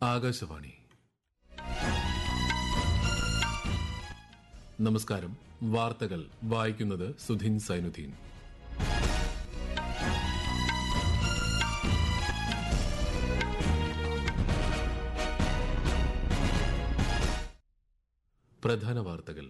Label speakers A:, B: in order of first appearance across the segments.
A: ആകാശവാണി. നമസ്കാരം. വാർത്തകൾ വായിക്കുന്നത് സുധിൻ സൈനുദ്ദീൻ. പ്രധാന വാർത്തകൾ.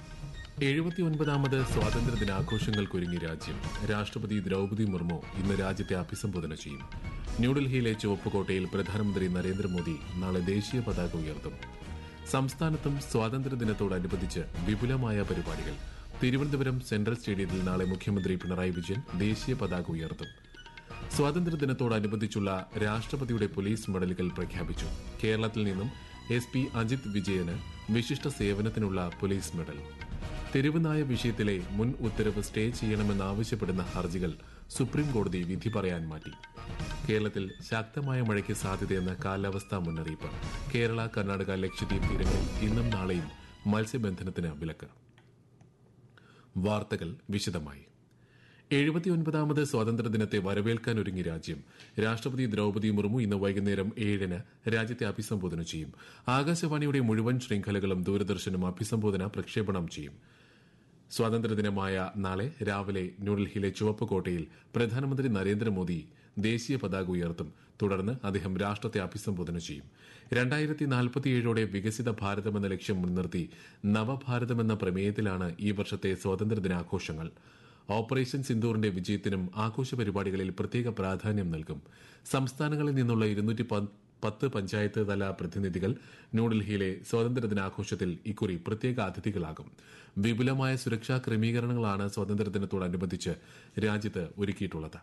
A: 79ാമത് സ്വാതന്ത്ര്യദിനാഘോഷങ്ങൾക്കൊരുങ്ങി രാജ്യം. രാഷ്ട്രപതി ദ്രൌപദി മുർമു ഇന്ന് രാജ്യത്തെ അഭിസംബോധന ചെയ്യും. ന്യൂഡൽഹിയിലെ ചുവപ്പുകോട്ടയിൽ പ്രധാനമന്ത്രി നരേന്ദ്രമോദി നാളെ ദേശീയ പതാക ഉയർത്തും. സംസ്ഥാനത്തും സ്വാതന്ത്ര്യദിനത്തോടനുബന്ധിച്ച് വിപുലമായ പരിപാടികൾ. തിരുവനന്തപുരം സെൻട്രൽ സ്റ്റേഡിയത്തിൽ നാളെ മുഖ്യമന്ത്രി പിണറായി വിജയൻ ദേശീയ പതാക ഉയർത്തും. സ്വാതന്ത്ര്യദിനത്തോടനുബന്ധിച്ചുള്ള രാഷ്ട്രപതിയുടെ പോലീസ് മെഡലുകൾ പ്രഖ്യാപിച്ചു. കേരളത്തിൽ നിന്നും SP അജിത് വിജയന് വിശിഷ്ട സേവനത്തിനുള്ള പോലീസ് മെഡൽ. തെരുവുനായ വിഷയത്തിലെ മുൻ ഉത്തരവ് സ്റ്റേ ചെയ്യണമെന്നാവശ്യപ്പെടുന്ന ഹർജികൾ സുപ്രീംകോടതി വിധി പറയാൻ മാറ്റി. കേരളത്തിൽ ശക്തമായ മഴയ്ക്ക് സാധ്യതയെന്ന കാലാവസ്ഥാ മുന്നറിയിപ്പ്. കേരള, കർണാടക, ലക്ഷദ്വീപ് തീരങ്ങളിൽ ഇന്നും നാളെയും മത്സ്യബന്ധനത്തിന് വിലക്ക്. വാർത്തകൾ വിശദമായി. 79ാമത് സ്വാതന്ത്ര്യദിനത്തെ വരവേൽക്കാനൊരുങ്ങി രാജ്യം. രാഷ്ട്രപതി ദ്രൌപദി മുർമു ഇന്ന് വൈകുന്നേരം 7-ന് രാജ്യത്തെ അഭിസംബോധന ചെയ്യും. ആകാശവാണിയുടെ മുഴുവൻ ശൃംഖലകളും ദൂരദർശനും അഭിസംബോധന പ്രക്ഷേപണം ചെയ്യും. സ്വാതന്ത്ര്യദിനമായ നാളെ രാവിലെ ന്യൂഡൽഹിയിലെ ചുവപ്പുകോട്ടയിൽ പ്രധാനമന്ത്രി നരേന്ദ്രമോദി ദേശീയ പതാക ഉയർത്തും. തുടർന്ന് അദ്ദേഹം രാഷ്ട്രത്തെ അഭിസംബോധന ചെയ്യും. 2047ഓടെ വികസിത ഭാരതമെന്ന ലക്ഷ്യം മുൻനിർത്തി നവഭാരതമെന്ന പ്രമേയത്തിലാണ് ഈ വർഷത്തെ സ്വാതന്ത്ര്യദിനാഘോഷങ്ങൾ. ഓപ്പറേഷൻ സിന്ദൂറിന്റെ വിജയത്തിനും ആഘോഷ പരിപാടികളിൽ പ്രത്യേക പ്രാധാന്യം നൽകും. സംസ്ഥാനങ്ങളിൽ നിന്നുള്ള 210 പഞ്ചായത്ത് തല പ്രതിനിധികൾ ന്യൂഡൽഹിയിലെ സ്വാതന്ത്ര്യദിനാഘോഷത്തിൽ ഇക്കുറി പ്രത്യേക അതിഥികളാകും. വിപുലമായ സുരക്ഷാ ക്രമീകരണങ്ങളാണ് സ്വാതന്ത്ര്യദിനത്തോടനുബന്ധിച്ച് രാജ്യത്ത് ഒരുക്കിയിട്ടുള്ളത്.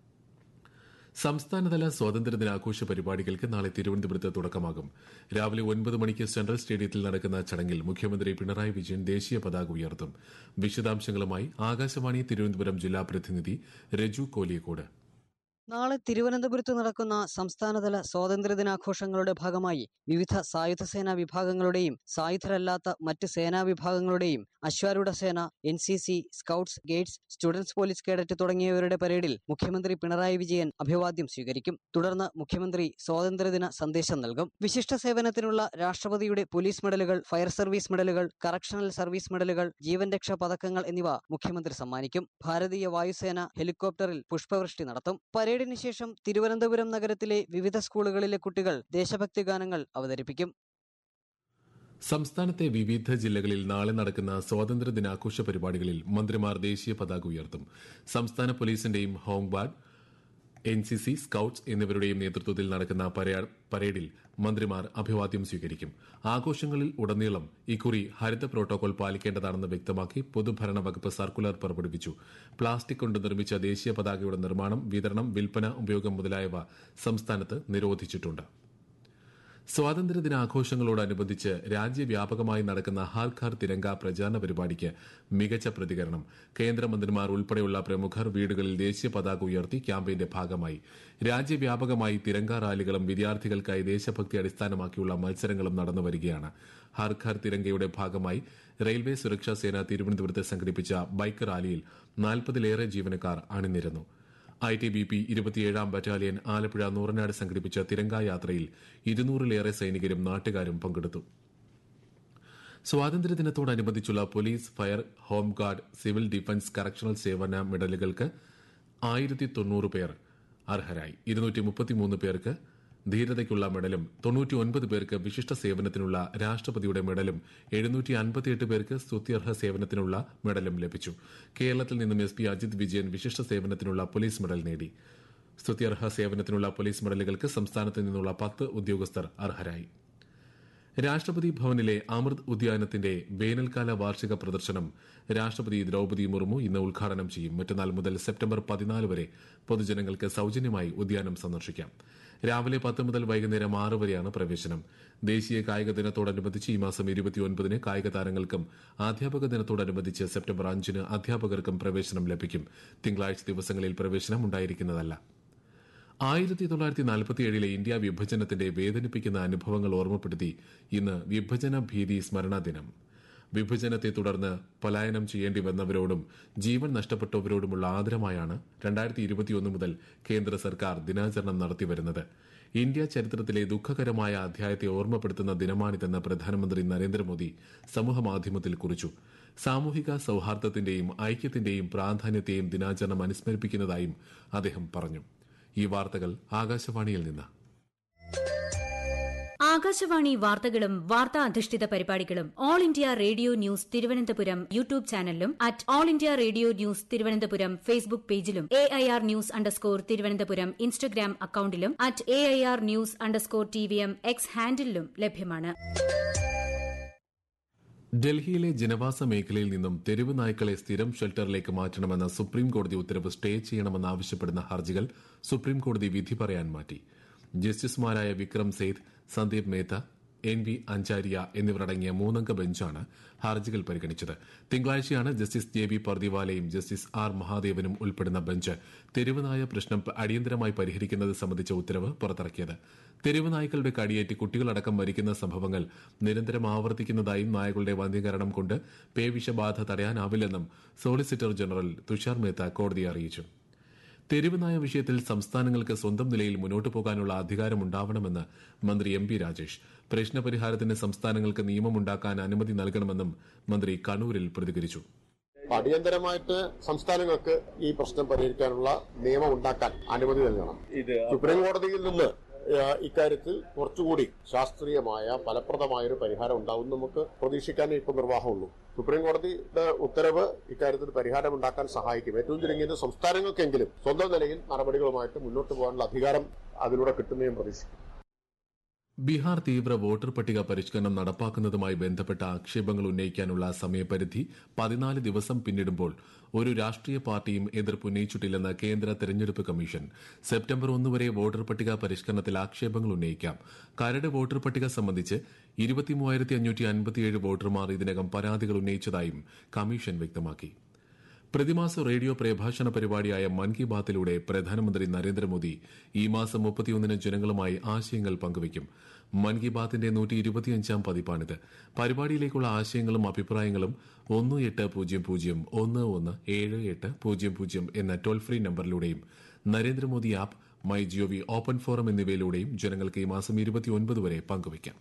A: സംസ്ഥാനതല സ്വാതന്ത്ര്യദിനാഘോഷ പരിപാടികൾക്ക് നാളെ തിരുവനന്തപുരത്ത് തുടക്കമാകും. രാവിലെ 9 മണിക്ക് സെൻട്രൽ സ്റ്റേഡിയത്തിൽ നടക്കുന്ന ചടങ്ങിൽ മുഖ്യമന്ത്രി പിണറായി വിജയൻ ദേശീയ പതാക ഉയർത്തും. വിശദാംശങ്ങളുമായി ആകാശവാണി തിരുവനന്തപുരം ജില്ലാ പ്രതിനിധി രജു കോലിയക്കോട്.
B: നാളെ തിരുവനന്തപുരത്ത് നടക്കുന്ന സംസ്ഥാനതല സ്വാതന്ത്ര്യദിനാഘോഷങ്ങളുടെ ഭാഗമായി വിവിധ സായുധസേനാ വിഭാഗങ്ങളുടെയും സായുധരല്ലാത്ത മറ്റ് സേനാ വിഭാഗങ്ങളുടെയും അശ്വാരൂഢ സേന, NCC, scouts, guides, students police cadet തുടങ്ങിയവരുടെ പരേഡിൽ മുഖ്യമന്ത്രി പിണറായി വിജയൻ അഭിവാദ്യം സ്വീകരിക്കും. തുടർന്ന് മുഖ്യമന്ത്രി സ്വാതന്ത്ര്യദിന സന്ദേശം നൽകും. വിശിഷ്ട സേവനത്തിനുള്ള രാഷ്ട്രപതിയുടെ പോലീസ് മെഡലുകൾ, ഫയർ സർവീസ് മെഡലുകൾ, കറക്ഷണൽ സർവീസ് മെഡലുകൾ, ജീവൻ രക്ഷാ പതക്കങ്ങൾ എന്നിവ മുഖ്യമന്ത്രി സമ്മാനിക്കും. ഭാരതീയ വായുസേന ഹെലികോപ്റ്ററിൽ പുഷ്പവൃഷ്ടി നടത്തും. പരേഡിന് ശേഷം തിരുവനന്തപുരം നഗരത്തിലെ വിവിധ സ്കൂളുകളിലെ കുട്ടികൾ ദേശഭക്തി ഗാനങ്ങൾ അവതരിപ്പിക്കും.
A: സംസ്ഥാനത്തെ വിവിധ ജില്ലകളിൽ നാളെ നടക്കുന്ന സ്വാതന്ത്ര്യദിനാഘോഷ പരിപാടികളിൽ മന്ത്രിമാർ ദേശീയ പതാക ഉയർത്തും. സംസ്ഥാന പോലീസിന്റെയും ഹോംഗാർഡ്, NCC, സ്കൌട്ട്സ് എന്നിവരുടെയും നേതൃത്വത്തിൽ നടക്കുന്ന പരേഡിൽ മന്ത്രിമാർ അഭിവാദ്യം സ്വീകരിക്കും. ആഘോഷങ്ങളിൽ ഉടനീളം ഇക്കുറി ഹരിത പ്രോട്ടോകോൾ പാലിക്കേണ്ടതാണെന്ന് വ്യക്തമാക്കി പൊതുഭരണ വകുപ്പ് സർക്കുലർ പുറപ്പെടുവിച്ചു. പ്ലാസ്റ്റിക് കൊണ്ട് നിർമ്മിച്ച ദേശീയ പതാകയുടെ നിർമ്മാണം, വിതരണം, വിൽപ്പന, ഉപയോഗം മുതലായവ സംസ്ഥാനത്ത് നിരോധിച്ചിട്ടുണ്ട്. സ്വാതന്ത്ര്യദിനാഘോഷങ്ങളോടനുബന്ധിച്ച് രാജ്യവ്യാപകമായി നടക്കുന്ന ഹർ ഘർ തിരങ്ക പ്രചാരണ പരിപാടിക്ക് മികച്ച പ്രതികരണം. കേന്ദ്രമന്ത്രിമാർ ഉൾപ്പെടെയുള്ള പ്രമുഖർ വീടുകളിൽ ദേശീയ പതാക ഉയർത്തി ക്യാമ്പയിന്റെ ഭാഗമായി. രാജ്യവ്യാപകമായി തിരങ്ക റാലികളും വിദ്യാർത്ഥികൾക്കായി ദേശഭക്തി അടിസ്ഥാനമാക്കിയുള്ള മത്സരങ്ങളും നടന്നുവരികയാണ്. ഹർ ഘർ തിരങ്കയുടെ ഭാഗമായി റെയിൽവേ സുരക്ഷാ സേന തിരുവനന്തപുരത്ത് സംഘടിപ്പിച്ച ബൈക്ക് റാലിയിൽ 40-ലേറെ ജീവനക്കാർ അണിനിരന്നു. ITBP 27ാം ബറ്റാലിയൻ ആലപ്പുഴ നൂറനാട് സംഘടിപ്പിച്ച തിരങ്കാ യാത്രയിൽ 200-ലേറെ സൈനികരും നാട്ടുകാരും പങ്കെടുത്തു. സ്വാതന്ത്ര്യദിനത്തോടനുബന്ധിച്ചുള്ള police, fire, home guard, civil defence, correctional സേവന മെഡലുകൾക്ക് 1090 പേർ അർഹരായി. 233 പേർക്ക് ധീരതയ്ക്കുള്ള മെഡലും 99 പേർക്ക് വിശിഷ്ട സേവനത്തിനുള്ള രാഷ്ട്രപതിയുടെ മെഡലും 758 പേർക്ക് സ്തുത്യർഹ സേവനത്തിനുള്ള മെഡലും ലഭിച്ചു. കേരളത്തിൽ നിന്നും SP അജിത് വിജയൻ വിശിഷ്ട സേവനത്തിനുള്ള പോലീസ് മെഡൽ നേടി. സ്തുത്യർഹ സേവനത്തിനുള്ള പോലീസ് മെഡലുകൾക്ക് സംസ്ഥാനത്ത് നിന്നുള്ള 10 ഉദ്യോഗസ്ഥർ അർഹരായി. രാഷ്ട്രപതി ഭവനിലെ അമൃത് ഉദ്യാനത്തിന്റെ വേനൽക്കാല വാർഷിക പ്രദർശനം രാഷ്ട്രപതി ദ്രൌപദി മുർമു ഇന്ന് ഉദ്ഘാടനം ചെയ്യും. മറ്റന്നാൾ മുതൽ സെപ്റ്റംബർ 14 വരെ പൊതുജനങ്ങൾക്ക് സൌജന്യമായി ഉദ്യാനം സന്ദർശിക്കാം. രാവിലെ 10 മുതൽ വൈകുന്നേരം 6 വരെയാണ് പ്രവേശനം. ദേശീയ കായിക ദിനത്തോടനുബന്ധിച്ച് ഈ മാസം 29-ന് കായിക താരങ്ങൾക്കും അധ്യാപക ദിനത്തോടനുബന്ധിച്ച് സെപ്റ്റംബർ 5-ന് അധ്യാപകർക്കും പ്രവേശനം ലഭിക്കും. തിങ്കളാഴ്ച ദിവസങ്ങളിൽ പ്രവേശനം ഉണ്ടായിരിക്കുന്നതല്ല. 1947 ഇന്ത്യ വിഭജനത്തിന്റെ വേദനിപ്പിക്കുന്ന അനുഭവങ്ങൾ ഓർമ്മപ്പെടുത്തി ഇന്ന് വിഭജന ഭീതി സ്മരണ ദിനം. വിഭജനത്തെ തുടർന്ന് പലായനം ചെയ്യേണ്ടി വന്നവരോടും ജീവൻ നഷ്ടപ്പെട്ടവരോടുമുള്ള ആദരമായാണ് 2021 മുതൽ കേന്ദ്ര സർക്കാർ ദിനാചരണം നടത്തിവരുന്നത്. ഇന്ത്യ ചരിത്രത്തിലെ ദുഃഖകരമായ അധ്യായത്തെ ഓർമ്മപ്പെടുത്തുന്ന ദിനമാണിതെന്ന് പ്രധാനമന്ത്രി നരേന്ദ്രമോദി സമൂഹമാധ്യമത്തിൽ കുറിച്ചു. സാമൂഹിക സൌഹാർദ്ദത്തിന്റെയും ഐക്യത്തിന്റെയും പ്രാധാന്യത്തെയും ദിനാചരണം അനുസ്മരിപ്പിക്കുന്നതായും അദ്ദേഹം പറഞ്ഞു. ഈ വാർത്തകൾ ആകാശവാണിയിൽ നിന്ന്.
C: ആകാശവാണി വാർത്തകളും വാർത്താ അധിഷ്ഠിത പരിപാടികളും All India Radio News Thiruvananthapuram YouTube ചാനലിലും at All India Radio News Thiruvananthapuram Facebook പേജിലും AIR ന്യൂസ് _ ഇൻസ്റ്റഗ്രാം അക്കൌണ്ടിലും at AIR news _TVM X ഹാൻഡിലും ലഭ്യമാണ്.
A: ഡൽഹിയിലെ ജനവാസ മേഖലയിൽ നിന്നും തെരുവ് നായ്ക്കളെ സ്ഥിരം ഷെൽട്ടറിലേക്ക് മാറ്റണമെന്ന സുപ്രീംകോടതി ഉത്തരവ് സ്റ്റേ ചെയ്യണമെന്നാവശ്യപ്പെടുന്ന ഹർജികൾ സുപ്രീംകോടതി വിധി പറയാൻ മാറ്റി. ജസ്റ്റിസുമാരായ വിക്രം സെയ്ത്, സന്ദീപ് മേത്ത, NV അഞ്ചാരിയ എന്നിവരടങ്ങിയ 3-അംഗ ബെഞ്ചാണ് ഹർജികൾ പരിഗണിച്ചത്. തിങ്കളാഴ്ചയാണ് ജസ്റ്റിസ് JB പർദിവാലയും ജസ്റ്റിസ് R മഹാദേവനും ഉൾപ്പെടുന്ന ബെഞ്ച് തെരുവുനായ പ്രശ്നം അടിയന്തരമായി പരിഹരിക്കുന്നത് സംബന്ധിച്ച ഉത്തരവ് പുറത്തിറക്കിയത്. തെരുവ് നായ്ക്കളുടെ കടിയേറ്റ് കുട്ടികളടക്കം മരിക്കുന്ന സംഭവങ്ങൾ നിരന്തരം ആവർത്തിക്കുന്നതായും നായകളുടെ വന്ധ്യീകരണം കൊണ്ട് പേവിഷബാധ തടയാനാവില്ലെന്നും സോളിസിറ്റർ ജനറൽ തുഷാർ മേത്ത കോടതിയെ അറിയിച്ചു. തെരുവ് നായ വിഷയത്തിൽ സംസ്ഥാനങ്ങൾക്ക് സ്വന്തം നിലയിൽ മുന്നോട്ടു പോകാനുള്ള അധികാരമുണ്ടാവണമെന്ന് മന്ത്രി MP രാജേഷ്. പ്രശ്നപരിഹാരത്തിന് സംസ്ഥാനങ്ങൾക്ക് നിയമമുണ്ടാക്കാൻ അനുമതി നൽകണമെന്നും മന്ത്രി കണ്ണൂരിൽ പ്രതികരിച്ചു.
D: അടിയന്തരമായിട്ട് സംസ്ഥാനങ്ങൾക്ക് ഈ പ്രശ്നം പരിഹരിക്കാനുള്ള നിയമം ഉണ്ടാക്കാൻ അനുമതി നൽകണം. സുപ്രീം കോടതിയിൽ നിന്ന് ഇക്കാര്യത്തിൽ കുറച്ചുകൂടി ശാസ്ത്രീയമായ ഫലപ്രദമായ ഒരു പരിഹാരം ഉണ്ടാവും നമുക്ക് പ്രതീക്ഷിക്കാനേ ഇപ്പോൾ നിർവാഹമുള്ളൂ. സുപ്രീം കോടതിയുടെ ഉത്തരവ് ഇക്കാര്യത്തിൽ പരിഹാരമുണ്ടാക്കാൻ സഹായിക്കും. ഏറ്റവും ചുരുങ്ങിയത് സംസ്ഥാനങ്ങൾക്കെങ്കിലും സ്വന്തം നിലയിൽ നടപടികളുമായിട്ട് മുന്നോട്ട് പോകാനുള്ള അധികാരം അതിലൂടെ കിട്ടുന്നതും പ്രതീക്ഷിക്കും.
A: ബീഹാർ തീവ്ര വോട്ടർ പട്ടിക പരിഷ്കരണം നടപ്പാക്കുന്നതുമായി ബന്ധപ്പെട്ട ആക്ഷേപങ്ങൾ ഉന്നയിക്കാനുള്ള സമയപരിധി 14 ദിവസം പിന്നിടുമ്പോൾ ഒരു രാഷ്ട്രീയ പാർട്ടിയും എതിർപ്പുന്നയിച്ചിട്ടില്ലെന്ന് കേന്ദ്ര തെരഞ്ഞെടുപ്പ് കമ്മീഷൻ. സെപ്റ്റംബർ 1 വരെ വോട്ടർ പട്ടിക പരിഷ്കരണത്തിൽ ആക്ഷേപങ്ങൾ ഉന്നയിക്കാം. കരട് വോട്ടർ പട്ടിക സംബന്ധിച്ച് 23,557 വോട്ടർമാർ ഇതിനകം പരാതികൾ ഉന്നയിച്ചതായും കമ്മീഷൻ വ്യക്തമാക്കി. പ്രതിമാസ റേഡിയോ പ്രഭാഷണ പരിപാടിയായ മൻ കി ബാത്തിലൂടെ പ്രധാനമന്ത്രി നരേന്ദ്രമോദി ഈ മാസം 31-ന് ജനങ്ങളുമായി ആശയങ്ങൾ പങ്കുവയ്ക്കും. മൻ കി ബാത്തിന്റെ 125-ാം പതിപ്പാണിത്. പരിപാടിയിലേക്കുള്ള ആശയങ്ങളും അഭിപ്രായങ്ങളും 1800-117800 എന്ന ടോൾ ഫ്രീ നമ്പറിലൂടെയും Narendra Modi app, my GOV open forum എന്നിവയിലൂടെയും ജനങ്ങൾക്ക് ഈ മാസം 29 വരെ പങ്കുവയ്ക്കാം.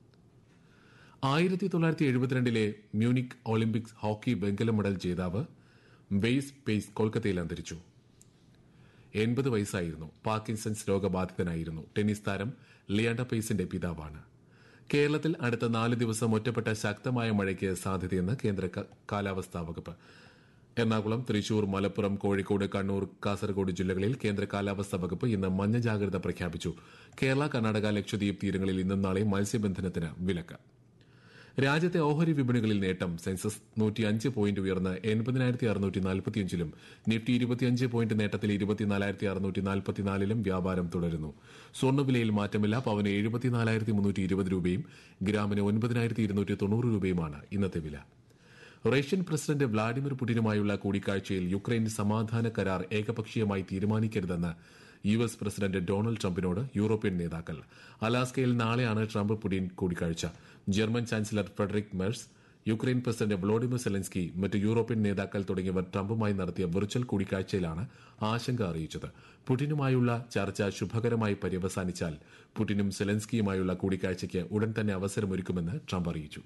A: 1972 മ്യൂണിക് ഒളിമ്പിക്സ് ഹോക്കി വെങ്കല മെഡൽ ജേതാവ് വെയ്സ് പേസ് കൊൽക്കത്തയിൽ അന്തരിച്ചു. 80 വയസ്സായിരുന്നു. പാർക്കിൻസൺസ് രോഗബാധിതനായിരുന്നു. ടെന്നീസ് താരം ലിയാൻഡർ പേസിന്റെ പിതാവാണ്. കേരളത്തിൽ അടുത്ത 4 ദിവസം ഒറ്റപ്പെട്ട ശക്തമായ മഴയ്ക്ക് സാധ്യതയെന്ന് കേന്ദ്ര കാലാവസ്ഥാ വകുപ്പ്. എറണാകുളം, തൃശൂർ, മലപ്പുറം, കോഴിക്കോട്, കണ്ണൂർ, കാസർഗോഡ് ജില്ലകളിൽ കേന്ദ്ര കാലാവസ്ഥാ വകുപ്പ് ഇന്ന് മഞ്ഞ ജാഗ്രത പ്രഖ്യാപിച്ചു. കേരള, കർണാടക, ലക്ഷദ്വീപ് തീരങ്ങളിൽ ഇന്നും നാളെയും മത്സ്യബന്ധനത്തിന് വിലക്ക്. രാജ്യത്തെ ഓഹരി വിപണികളിൽ നേട്ടം. സെൻസസ് 105 പോയിന്റ് ഉയർന്ന് 80,645-ലും നിഫ്റ്റി 25 പോയിന്റ് നേട്ടത്തിൽ 24,644-ലും വ്യാപാരം തുടരുന്നു. സ്വർണ്ണവിലയിൽ മാറ്റമില്ല. പവന് 74,320 രൂപയും ഗ്രാമിന് 9,290 രൂപയുമാണ് ഇന്നത്തെ വില. റഷ്യൻ പ്രസിഡന്റ് വ്ളാഡിമിർ പുടിനുമായുള്ള കൂടിക്കാഴ്ചയിൽ യുക്രൈൻ സമാധാന കരാർ ഏകപക്ഷീയമായി തീരുമാനിക്കരുതെന്ന് US പ്രസിഡന്റ് ഡൊണാൾഡ് ട്രംപിനോട് യൂറോപ്യൻ നേതാക്കൾ. അലാസ്കയിൽ നാളെയാണ് ട്രംപ് പുടിൻ കൂടിക്കാഴ്ച. German chancellor Friedrich Merz, Ukraine president Volodymyr Zelensky, മറ്റ് യൂറോപ്യൻ നേതാക്കൾ തുടങ്ങിയവർ ട്രംപുമായി നടത്തിയ വെർച്വൽ കൂടിക്കാഴ്ചയിലാണ് ആശങ്ക അറിയിച്ചത്. പുടിനുമായുള്ള ചർച്ച ശുഭകരമായി പര്യവസാനിച്ചാൽ പുടിനും സെലൻസ്കിയുമായുള്ള കൂടിക്കാഴ്ചയ്ക്ക് ഉടൻ തന്നെ അവസരമൊരുക്കുമെന്ന് ട്രംപ് അറിയിച്ചു.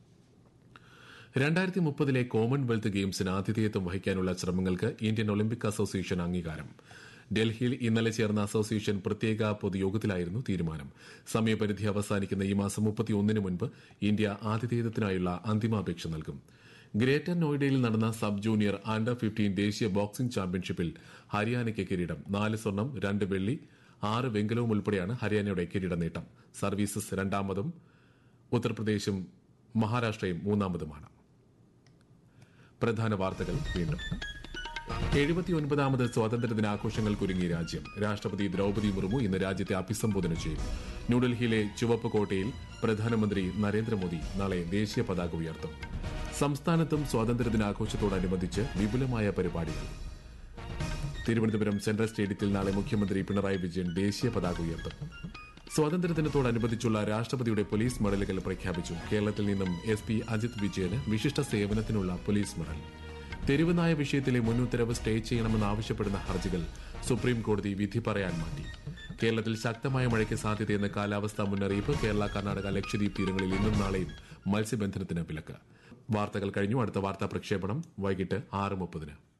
A: 2030 കോമൺവെൽത്ത് ഗെയിംസിന് ആതിഥേയത്വം വഹിക്കാനുള്ള ശ്രമങ്ങൾക്ക് ഇന്ത്യൻ ഒളിമ്പിക് അസോസിയേഷൻ അംഗീകാരം. ഡൽഹിയിൽ ഇന്നലെ ചേർന്ന അസോസിയേഷൻ പ്രത്യേക പൊതുയോഗത്തിലായിരുന്നു തീരുമാനം. സമയപരിധി അവസാനിക്കുന്ന ഈ മാസം 31-ന് മുൻപ് ഇന്ത്യ ആതിഥേയത്വത്തിനായുള്ള അന്തിമാപേക്ഷ നൽകും. ഗ്രേറ്റർ നോയിഡയിൽ നടന്ന സബ് ജൂനിയർ അണ്ടർ 15 ദേശീയ ബോക്സിംഗ് ചാമ്പ്യൻഷിപ്പിൽ ഹരിയാനയ്ക്ക് കിരീടം. 4 സ്വർണം, 2 വെള്ളി, 6 വെങ്കലവും ഉൾപ്പെടെയാണ് ഹരിയാനയുടെ കിരീട നേട്ടം. സർവീസസ് 2ാമതും ഉത്തർപ്രദേശും മഹാരാഷ്ട്രയും 3ാമതുമാണ്. പ്രധാന വാർത്തകൾ വീണ്ടും. 79ാമത് സ്വാതന്ത്ര്യദിനാഘോഷങ്ങൾക്കൊരുങ്ങി രാജ്യം. രാഷ്ട്രപതി ദ്രൌപദി മുർമു ഇന്ന് രാജ്യത്തെ അഭിസംബോധന ചെയ്യും. ന്യൂഡൽഹിയിലെ ചുവപ്പ് കോട്ടയിൽ പ്രധാനമന്ത്രി നരേന്ദ്രമോദി നാളെ ദേശീയ പതാക ഉയർത്തും. സംസ്ഥാനത്തും സ്വാതന്ത്ര്യദിനാഘോഷത്തോടനുബന്ധിച്ച് വിപുലമായ പരിപാടികൾ. തിരുവനന്തപുരം സെൻട്രൽ സ്റ്റേഡിയത്തിൽ നാളെ മുഖ്യമന്ത്രി പിണറായി വിജയൻ ദേശീയ പതാക ഉയർത്തും. സ്വാതന്ത്ര്യദിനത്തോടനുബന്ധിച്ചുള്ള രാഷ്ട്രപതിയുടെ പോലീസ് മെഡലുകൾ പ്രഖ്യാപിച്ചു. കേരളത്തിൽ നിന്നും SP അജിത് വിജയന് വിശിഷ്ട സേവനത്തിനുള്ള പോലീസ് മെഡൽ. തെരുവുനായ വിഷയത്തിലെ മുൻ ഉത്തരവ് സ്റ്റേ ചെയ്യണമെന്നാവശ്യപ്പെടുന്ന ഹർജികൾ സുപ്രീംകോടതി വിധി പറയാൻ മാറ്റി. കേരളത്തിൽ ശക്തമായ മഴയ്ക്ക് സാധ്യതയെന്ന കാലാവസ്ഥാ മുന്നറിയിപ്പ്. കേരള, കർണാടക, ലക്ഷദ്വീപ് തീരങ്ങളിൽ ഇന്നും നാളെയും മത്സ്യബന്ധനത്തിന് വിലക്ക്. വാർത്തകൾ കഴിഞ്ഞു. അടുത്ത വാർത്താ പ്രക്ഷേപണം വൈകിട്ട് 6:30.